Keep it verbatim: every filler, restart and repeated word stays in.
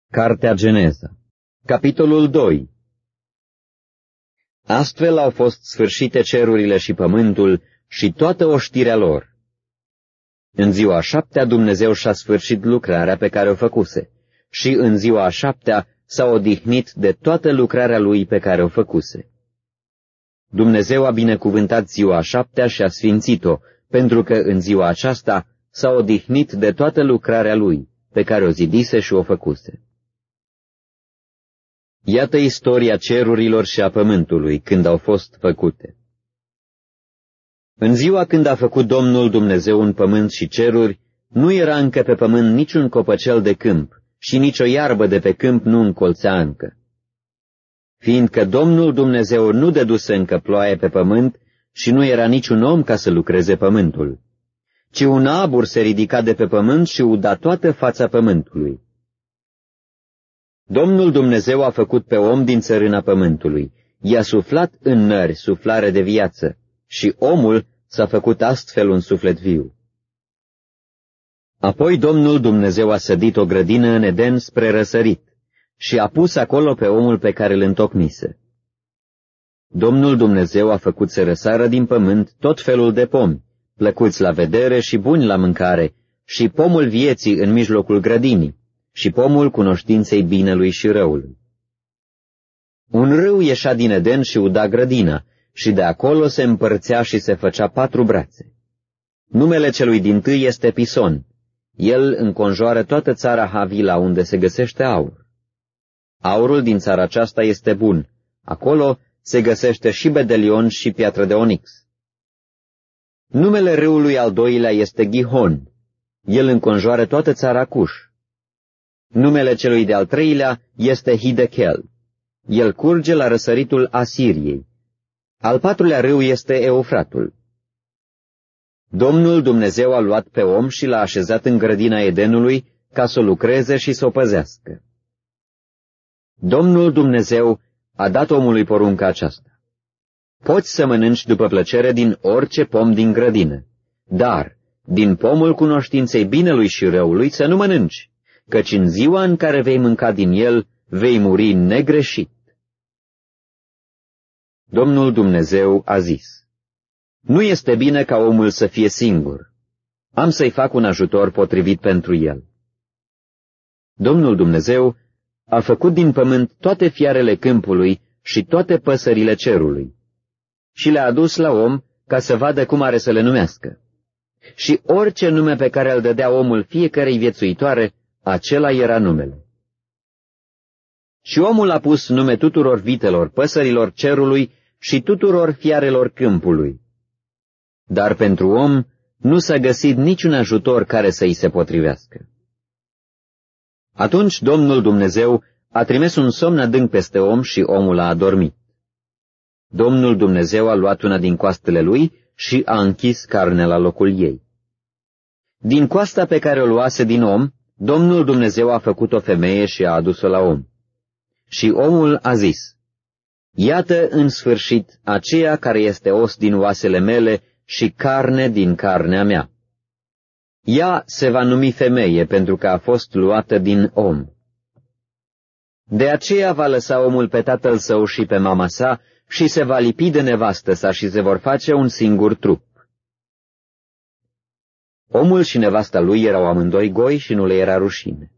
Cartea Geneza, capitolul doi. Astfel au fost sfârșite cerurile și pământul și toată oștirea lor. În ziua a șaptea Dumnezeu și-a sfârșit lucrarea pe care o făcuse și în ziua a șaptea s-a odihnit de toată lucrarea lui pe care o făcuse. Dumnezeu a binecuvântat ziua a șaptea și a sfințit-o, pentru că în ziua aceasta s-a odihnit de toată lucrarea lui pe care o zidise și o făcuse. Iată istoria cerurilor și a pământului când au fost făcute. În ziua când a făcut Domnul Dumnezeu un pământ și ceruri, nu era încă pe pământ niciun copăcel de câmp și nicio iarbă de pe câmp nu încolțea încă. Fiindcă Domnul Dumnezeu nu dăduse încă ploaie pe pământ și nu era niciun om ca să lucreze pământul, ci un abur se ridica de pe pământ și uda toată fața pământului. Domnul Dumnezeu a făcut pe om din țărâna pământului, i-a suflat în nări suflare de viață și omul s-a făcut astfel un suflet viu. Apoi Domnul Dumnezeu a sădit o grădină în Eden spre răsărit și a pus acolo pe omul pe care îl întocmise. Domnul Dumnezeu a făcut să răsară din pământ tot felul de pomi, plăcuți la vedere și buni la mâncare, și pomul vieții în mijlocul grădinii, și pomul cunoștinței binelui și răului. Un râu ieșea din Eden și uda grădina, și de acolo se împărțea și se făcea patru brațe. Numele celui dintâi este Pison. El înconjoară toată țara Havila, unde se găsește aur. Aurul din țara aceasta este bun. Acolo se găsește și bedelion și piatră de onix. Numele râului al doilea este Gihon. El înconjoară toată țara Cuș. Numele celui de-al treilea este Hidechel. El curge la răsăritul Asiriei. Al patrulea râu este Eufratul. Domnul Dumnezeu a luat pe om și l-a așezat în grădina Edenului ca să o lucreze și să o păzească. Domnul Dumnezeu a dat omului porunca aceasta: poți să mănânci după plăcere din orice pom din grădină, dar din pomul cunoștinței binelui și răului să nu mănânci, căci în ziua în care vei mânca din el, vei muri negreșit. Domnul Dumnezeu a zis: nu este bine ca omul să fie singur. Am să-i fac un ajutor potrivit pentru el. Domnul Dumnezeu a făcut din pământ toate fiarele câmpului și toate păsările cerului și le-a adus la om ca să vadă cum are să le numească. Și orice nume pe care îl dădea omul fiecărei viețuitoare, acela era numele. Și omul a pus nume tuturor vitelor, păsărilor cerului și tuturor fiarelor câmpului. Dar pentru om nu s-a găsit niciun ajutor care să îi se potrivească. Atunci Domnul Dumnezeu a trimis un somn adânc peste om și omul a adormit. Domnul Dumnezeu a luat una din coastele lui și a închis carnea la locul ei. Din coasta pe care o luase din om, Domnul Dumnezeu a făcut o femeie și a adus-o la om. Și omul a zis: iată în sfârșit aceea care este os din oasele mele și carne din carnea mea. Ea se va numi femeie pentru că a fost luată din om. De aceea va lăsa omul pe tatăl său și pe mama sa și se va lipi de nevastă sa și se vor face un singur trup. Omul și nevasta lui erau amândoi goi și nu le era rușine.